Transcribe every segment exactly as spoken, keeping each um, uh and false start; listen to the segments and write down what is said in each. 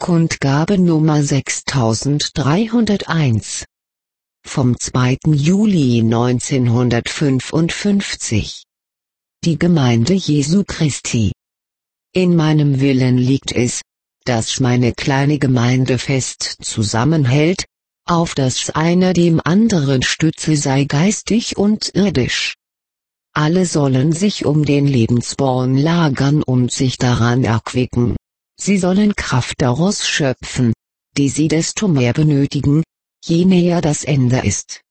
Kundgabe Nummer sechstausenddreihunderteins. Vom zweiten Juli neunzehnhundertfünfundfünfzig. Die Gemeinde Jesu Christi. In meinem Willen liegt es, dass meine kleine Gemeinde fest zusammenhält, auf dass einer dem anderen Stütze sei geistig und irdisch. Alle sollen sich um den Lebensborn lagern und sich daran erquicken. Sie sollen Kraft daraus schöpfen, die sie desto mehr benötigen, je näher das Ende ist.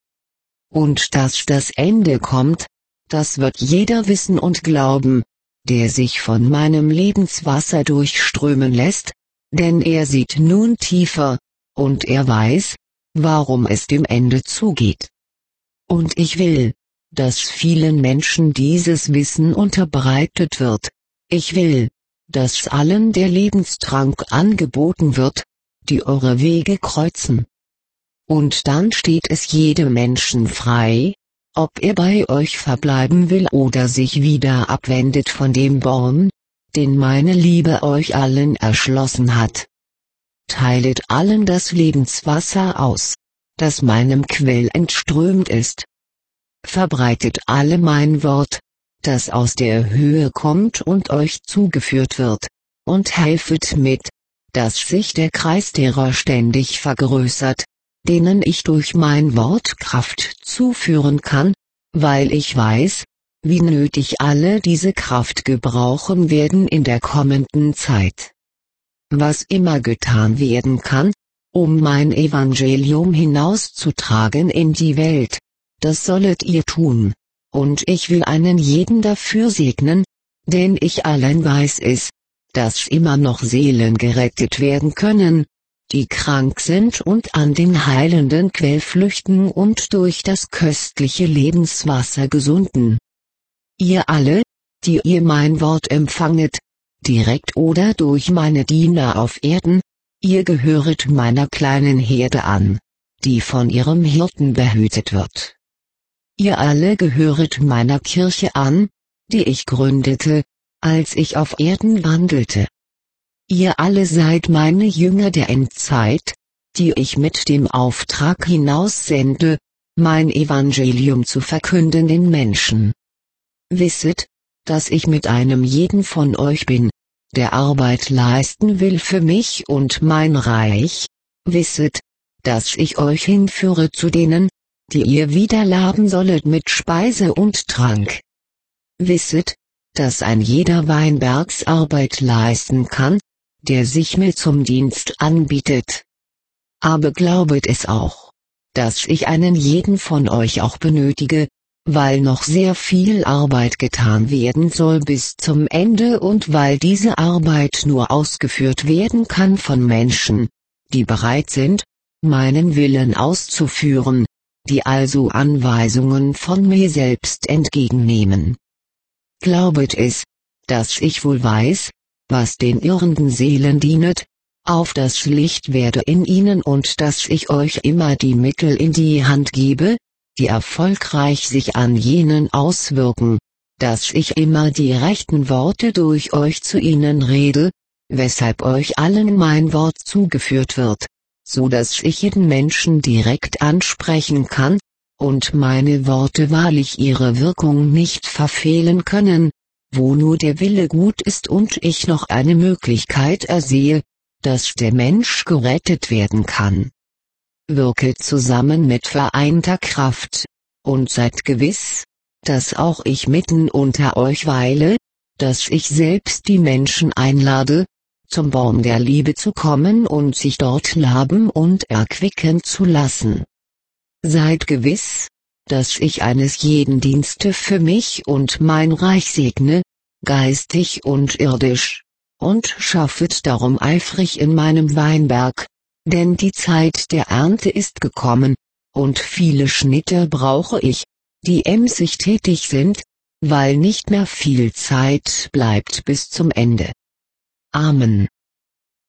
Und dass das Ende kommt, das wird jeder wissen und glauben, der sich von meinem Lebenswasser durchströmen lässt, denn er sieht nun tiefer, und er weiß, warum es dem Ende zugeht. Und ich will, dass vielen Menschen dieses Wissen unterbreitet wird. Ich will, dass allen der Lebenstrank angeboten wird, die eure Wege kreuzen. Und dann steht es jedem Menschen frei, ob er bei euch verbleiben will oder sich wieder abwendet von dem Baum, den meine Liebe euch allen erschlossen hat. Teilet allen das Lebenswasser aus, das meinem Quell entströmt ist. Verbreitet alle mein Wort, das aus der Höhe kommt und euch zugeführt wird, und helfet mit, dass sich der Kreis derer ständig vergrößert, denen ich durch mein Wort Kraft zuführen kann, weil ich weiß, wie nötig alle diese Kraft gebrauchen werden in der kommenden Zeit. Was immer getan werden kann, um mein Evangelium hinauszutragen in die Welt, das sollet ihr tun. Und ich will einen jeden dafür segnen, denn ich allein weiß es, dass immer noch Seelen gerettet werden können, die krank sind und an den heilenden Quell flüchten und durch das köstliche Lebenswasser gesunden. Ihr alle, die ihr mein Wort empfanget, direkt oder durch meine Diener auf Erden, ihr gehöret meiner kleinen Herde an, die von ihrem Hirten behütet wird. Ihr alle gehöret meiner Kirche an, die ich gründete, als ich auf Erden wandelte. Ihr alle seid meine Jünger der Endzeit, die ich mit dem Auftrag hinaussende, mein Evangelium zu verkünden den Menschen. Wisset, dass ich mit einem jeden von euch bin, der Arbeit leisten will für mich und mein Reich. Wisset, dass ich euch hinführe zu denen, die ihr wieder laben sollet mit Speise und Trank. Wisset, dass ein jeder Weinbergsarbeit leisten kann, der sich mir zum Dienst anbietet. Aber glaubet es auch, dass ich einen jeden von euch auch benötige, weil noch sehr viel Arbeit getan werden soll bis zum Ende und weil diese Arbeit nur ausgeführt werden kann von Menschen, die bereit sind, meinen Willen auszuführen, die also Anweisungen von mir selbst entgegennehmen. Glaubet es, dass ich wohl weiß, was den irrenden Seelen dienet, auf das Licht werde in ihnen und dass ich euch immer die Mittel in die Hand gebe, die erfolgreich sich an jenen auswirken, dass ich immer die rechten Worte durch euch zu ihnen rede, weshalb euch allen mein Wort zugeführt wird, so dass ich jeden Menschen direkt ansprechen kann, und meine Worte wahrlich ihre Wirkung nicht verfehlen können, wo nur der Wille gut ist und ich noch eine Möglichkeit ersehe, dass der Mensch gerettet werden kann. Wirket zusammen mit vereinter Kraft, und seid gewiss, dass auch ich mitten unter euch weile, dass ich selbst die Menschen einlade, zum Baum der Liebe zu kommen und sich dort laben und erquicken zu lassen. Seid gewiss, dass ich eines jeden Dienste für mich und mein Reich segne, geistig und irdisch, und schaffet darum eifrig in meinem Weinberg, denn die Zeit der Ernte ist gekommen, und viele Schnitter brauche ich, die emsig tätig sind, weil nicht mehr viel Zeit bleibt bis zum Ende. Amen.